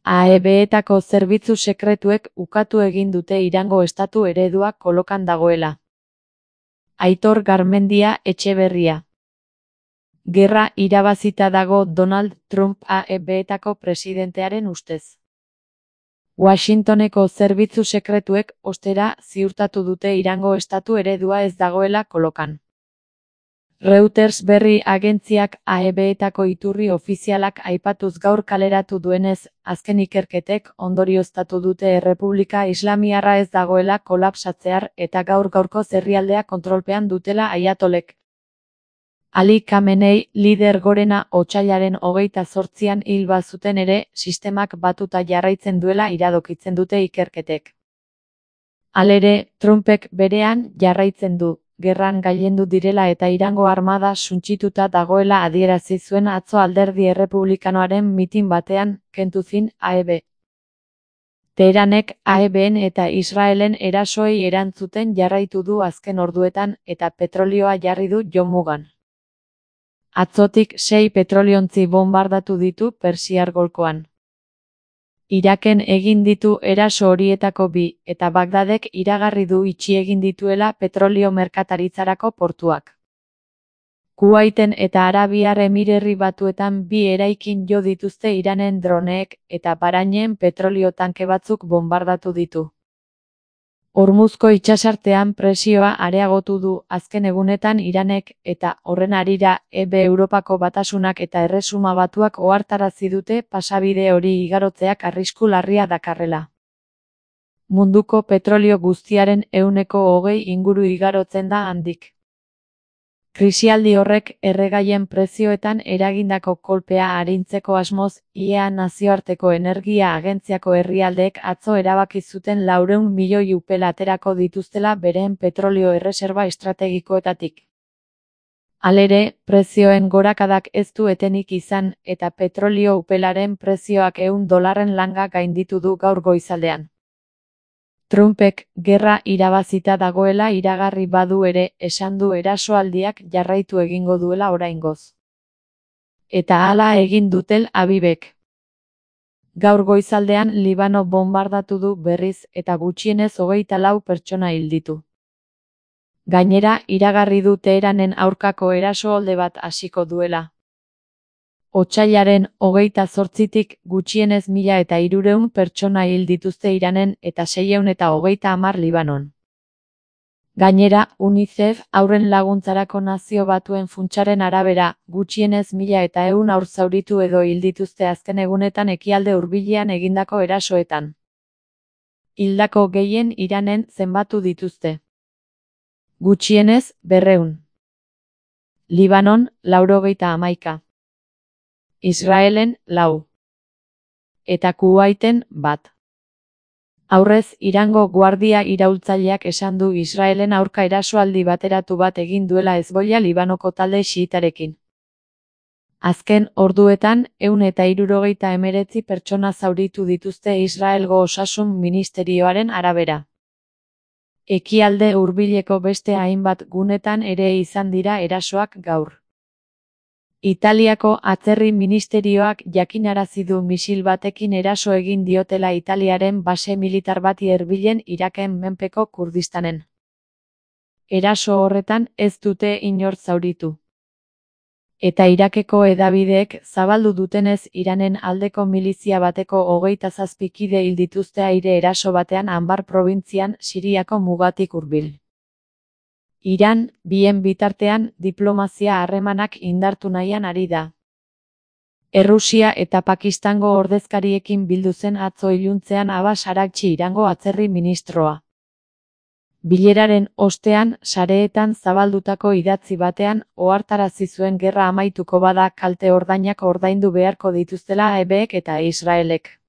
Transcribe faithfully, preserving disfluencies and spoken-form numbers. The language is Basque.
A E B-etako zerbitzu sekretuek ukatu egin dute Irango estatu eredua kolokan dagoela. Aitor Garmendia Etxeberria. Gerra irabazita dago Donald Trump A E B-etako presidentearen ustez. Washingtoneko zerbitzu sekretuek, ostera, ziurtatu dute Irango estatu eredua ez dagoela kolokan. Reuters berri agentziak A E B-etako iturri ofizialak aipatuz gaur kaleratu duenez, azken ikerketek ondorioztatu dute Errepublika Islamiarra ez dagoela kolapsatzear eta gaur gaurkoz herrialdea kontrolpean dutela aiatolek. Ali Khamenei, lider gorena otsailaren hogeita zortzian hil bazuten ere, sistemak batuta jarraitzen duela iradokitzen dute ikerketek. Halere, Trumpek berean jarraitzen du, gerran gailendu direla eta Irango armada suntsituta dagoela adierazi zuen atzo alderdi errepublikanoaren mitin batean, kentuzin A E B. Teheranek A E B-en eta Israelen erasoei erantzuten jarraitu du azken orduetan eta petrolioa jarri du jomugan. Atzotik sei petroliontzi bonbardatu ditu Persiar golkoan. Iraken egin ditu eraso horietako bi, eta Bagdadek iragarri du itxi egin dituela petrolio merkataritzarako portuak. Kuwaiten eta Arabiar Emirerri Batuetan bi eraikin jo dituzte Iranen droneek, eta Bahrainen petrolio tanke batzuk bonbardatu ditu. Hormuzko itsasartean presioa areagotu du azken egunetan Iranek, eta horren harira E B Europako Batasunak eta Erresuma Batuak ohartarazi dute pasabide hori igarotzeak arrisku larria dakarrela. Munduko petrolio guztiaren ehuneko hogei inguru igarotzen da handik. Krisialdi horrek erregaien prezioetan eragindako kolpea arintzeko asmoz, I E A nazioarteko energia agentziako herrialdeek atzo erabaki zuten laurehun milioi upel aterako dituztela beren petrolio erreserba estrategikoetatik. Halere, prezioen gorakadak ez du etenik izan, eta petrolio upelaren prezioak ehun dolarren langa gainditu du gaur goizaldean. Trumpek gerra irabazita dagoela iragarri badu ere, esan du erasoaldiak jarraitu egingo duela oraingoz. Eta hala egin dutel Avivek. Gaur goizaldean Libano bonbardatu du berriz eta gutxienez hogeita lau pertsona hil ditu. Gainera, iragarri du Teheranen aurkako erasoaldi bat hasiko duela. Otsailaren hogeita zortzitik gutxienez mila eta hirurehun pertsona hil dituzte Iranen eta seiehun eta hogeita hamar Libanon. Gainera, UNICEF haurren laguntzarako Nazio Batuen funtsaren arabera, gutxienez mila eta ehun haur zauritu edo hil dituzte azken egunetan ekialde hurbilean egindako erasoetan. Hildako gehien Iranen zenbatu dituzte. Gutxienez, berrehun. Libanon, laurogeita hamaika. Israelen, lau. Eta Kuwaiten, bat. Aurrez, Irango guardia iraultzaileak esan du Israelen aurka erasoaldi bateratu bat egin duela Hezbollah Libanoko talde xiitarekin. Azken orduetan, ehun eta hirurogeita hemeretzi pertsona zauritu dituzte Israelgo Osasun Ministerioaren arabera. Ekialde hurbileko beste hainbat gunetan ere izan dira erasoak gaur. Italiako atzerri ministerioak jakinarazi du misil batekin eraso egin diotela Italiaren base militar bati hurbilen Iraken menpeko Kurdistanen. Eraso horretan ez dute inor zauritu. Eta Irakeko hedabideek zabaldu dutenez Iranen aldeko milizia bateko hogeita zazpi kide hil dituzte aire eraso batean Anbar probintzian Siriako mugatik hurbil. Iran, bien bitartean, diplomazia harremanak indartu nahian ari da. Errusia eta Pakistango ordezkariekin bildu zen atzo iluntzean Abbas Araghchi Irango atzerri ministroa. Bileraren ostean, sareetan zabaldutako idatzi batean, ohartarazi zuen gerra amaituko bada kalte ordainak ordaindu beharko dituztela A E B-ek eta Israelek.